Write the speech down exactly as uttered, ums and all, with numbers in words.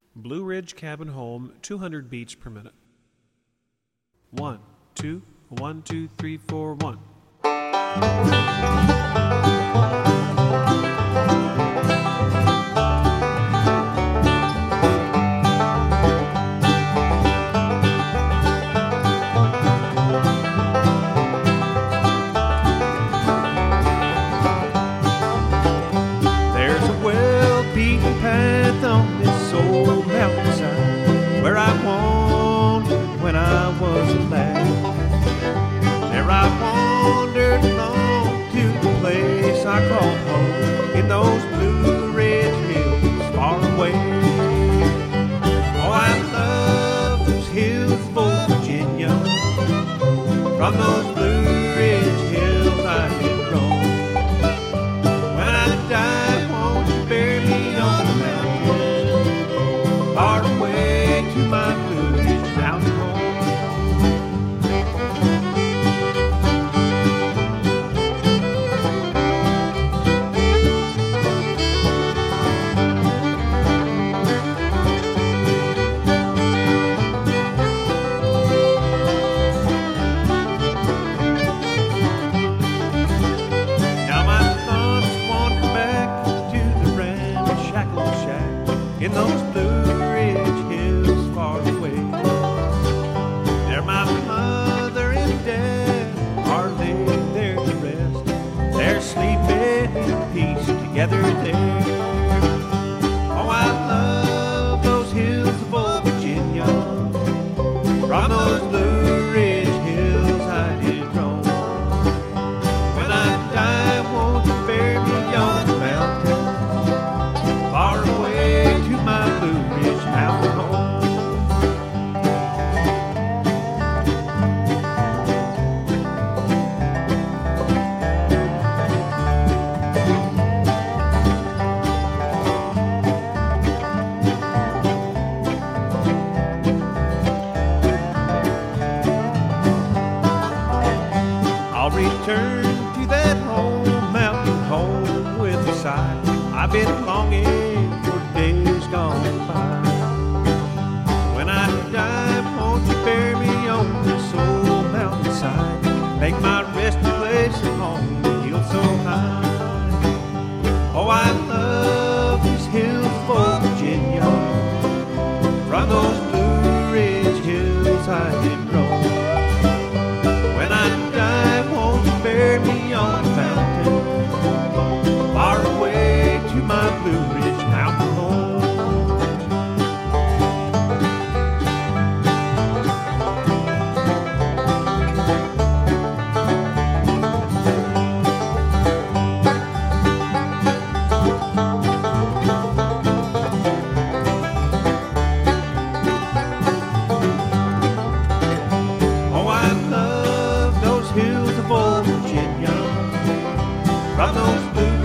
Blue Ridge Cabin Home, two hundred beats per minute. One, two, one, two, three, four, one. There's a well-beaten path on this old mountainside where I wandered when I was a lad. There I wandered along to the place I call home in those Blue Ridge hills far away. Oh, I love those hills of old Virginia. From those Blue Ridge hills I did roam. When I die, won't you bury me on the mountain, far away to my Blue Ridge mountain home. Now my thoughts wander back to the ramshackle shack in those Blue Ridge hills far away. There my mother and dad are laid there to rest. They're sleeping in peace together there. Oh, I love those hills of old Virginia. From those Blue Ridge hills I did roam. When I die, won't you bury me on the mountain, far away to my Blue Ridge mountain home. I'll return to that home mountain home with a sigh. I've been longing for days gone by. When I die, won't you bury me on this old mountainside? Make my resting place at home, hill so high. Oh, I love these hills of old Virginia. From those Blue Ridge hills I did roam. When I die, won't you bury me on the mountain, far away to my Blue Ridge mountain home. Oh, I love those hills of old Virginia. From those Blue